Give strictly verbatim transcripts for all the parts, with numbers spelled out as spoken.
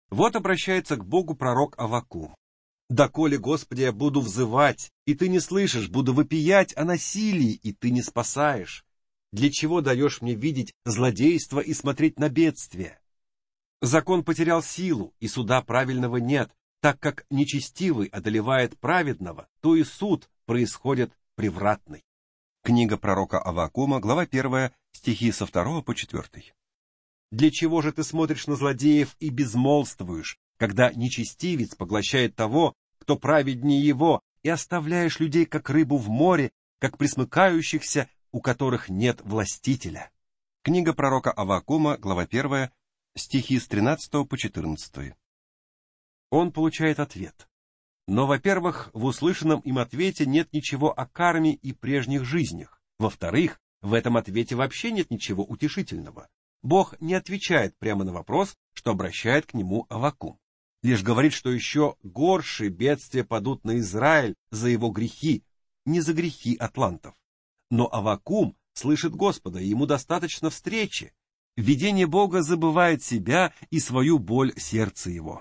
Вот обращается к Богу пророк Аввакум. «Доколе, Господи, я буду взывать, и Ты не слышишь, буду вопиять о насилии, и Ты не спасаешь. Для чего даешь мне видеть злодейство и смотреть на бедствие? Закон потерял силу, и суда правильного нет, так как нечестивый одолевает праведного, то и суд происходит превратный». Книга пророка Аввакума, глава первая, стихи со второго по четвертый. «Для чего же ты смотришь на злодеев и безмолвствуешь, когда нечестивец поглощает того, кто праведнее его, и оставляешь людей, как рыбу в море, как присмыкающихся, у которых нет властителя?» Книга пророка Аввакума, глава первая, стихи с тринадцатого по четырнадцатый. Он получает ответ. Но, во-первых, в услышанном им ответе нет ничего о карме и прежних жизнях. Во-вторых, в этом ответе вообще нет ничего утешительного. Бог не отвечает прямо на вопрос, что обращает к нему Аввакум. Лишь говорит, что еще горшие бедствия падут на Израиль за его грехи, не за грехи атлантов. Но Аввакум слышит Господа, и ему достаточно встречи. Видение Бога забывает себя и свою боль сердца его.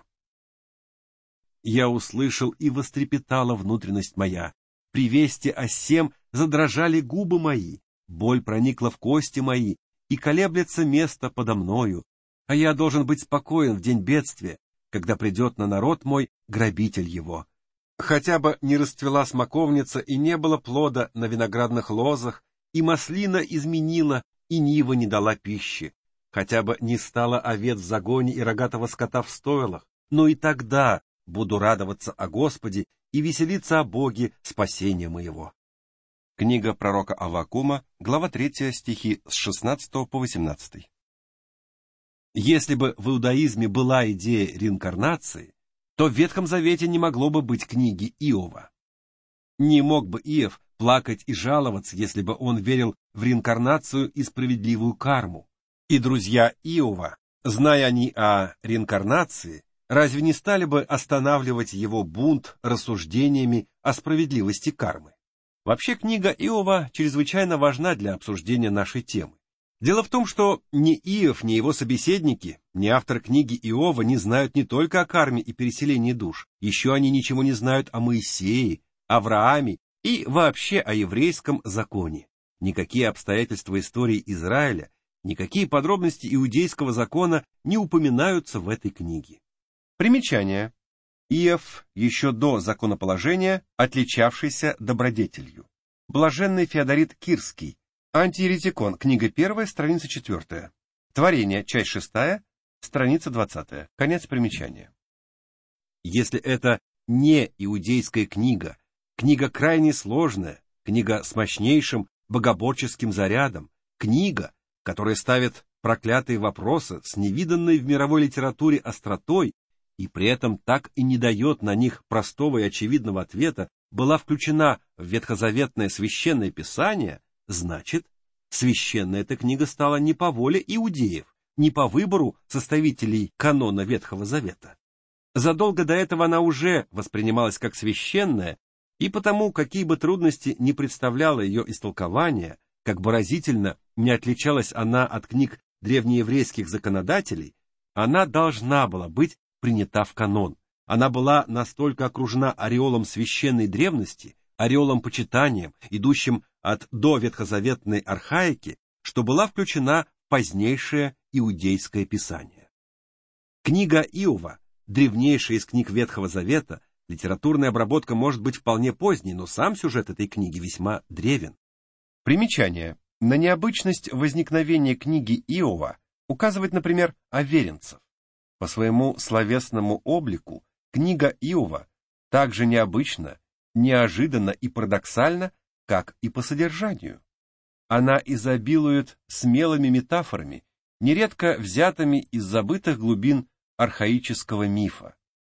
«Я услышал, и вострепетала внутренность моя. При вести о сем задрожали губы мои, боль проникла в кости мои, и колеблется место подо мною. А я должен быть спокоен в день бедствия, когда придет на народ мой грабитель его. Хотя бы не расцвела смоковница, и не было плода на виноградных лозах, и маслина изменила, и нива не дала пищи. Хотя бы не стало овец в загоне и рогатого скота в стойлах, но и тогда буду радоваться о Господе и веселиться о Боге спасения моего». Книга пророка Аввакума, глава третья, стихи с шестнадцатого по восемнадцатый. Если бы в иудаизме была идея реинкарнации, то в Ветхом Завете не могло бы быть книги Иова. Не мог бы Иов плакать и жаловаться, если бы он верил в реинкарнацию и справедливую карму. И друзья Иова, зная они о реинкарнации, разве не стали бы останавливать его бунт рассуждениями о справедливости кармы? Вообще, книга Иова чрезвычайно важна для обсуждения нашей темы. Дело в том, что ни Иов, ни его собеседники, ни автор книги Иова не знают не только о карме и переселении душ, еще они ничего не знают о Моисее, Аврааме и вообще о еврейском законе. Никакие обстоятельства истории Израиля, никакие подробности иудейского закона не упоминаются в этой книге. Примечание. Иов еще до законоположения, отличавшийся добродетелью. Блаженный Феодорит Кирский, Антиеретикон, книга первая, страница четвертая. Творение, часть шестая, страница двадцатая. Конец примечания. Если это не иудейская книга, книга крайне сложная, книга с мощнейшим богоборческим зарядом, книга, которая ставит проклятые вопросы с невиданной в мировой литературе остротой, и при этом так и не дает на них простого и очевидного ответа, была включена в ветхозаветное священное писание, значит, священная эта книга стала не по воле иудеев, не по выбору составителей канона Ветхого Завета. Задолго до этого она уже воспринималась как священная, и потому, какие бы трудности не представляло ее истолкование, как бы разительно не отличалась она от книг древнееврейских законодателей, она должна была быть принята в канон. Она была настолько окружена ореолом священной древности, ореолом почитанием, идущим от доветхозаветной архаики, что была включена в позднейшее иудейское писание. Книга Иова, древнейшая из книг Ветхого Завета, литературная обработка может быть вполне поздней, но сам сюжет этой книги весьма древен. Примечание. На необычность возникновения книги Иова указывает, например, Аверинцев. По своему словесному облику книга Иова так же необычна, неожиданна и парадоксальна, как и по содержанию. Она изобилует смелыми метафорами, нередко взятыми из забытых глубин архаического мифа.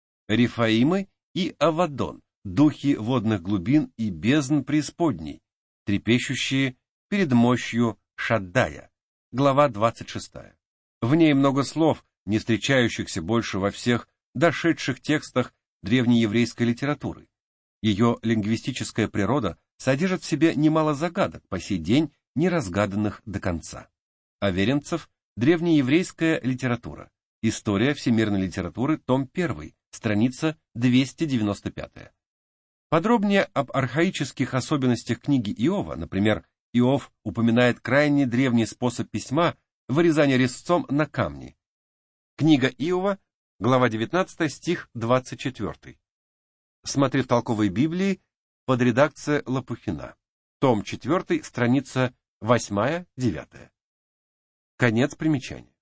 Рефаимы и Авадон, духи водных глубин и бездн преисподней, трепещущие перед мощью Шаддая. Глава двадцать шестая. В ней много слов, не встречающихся больше во всех дошедших текстах древнееврейской литературы. Ее лингвистическая природа содержит в себе немало загадок, по сей день не разгаданных до конца. Аверинцев, древнееврейская литература. История всемирной литературы, том один, страница двести девяносто пять. Подробнее об архаических особенностях книги Иова, например, Иов упоминает крайне древний способ письма — вырезание резцом на камне. Книга Иова, глава девятнадцатая, стих двадцать четвёртый. Смотри в толковой Библии под редакцией Лопухина. Том четвёртый, страница восьмая-девятая. Конец примечания.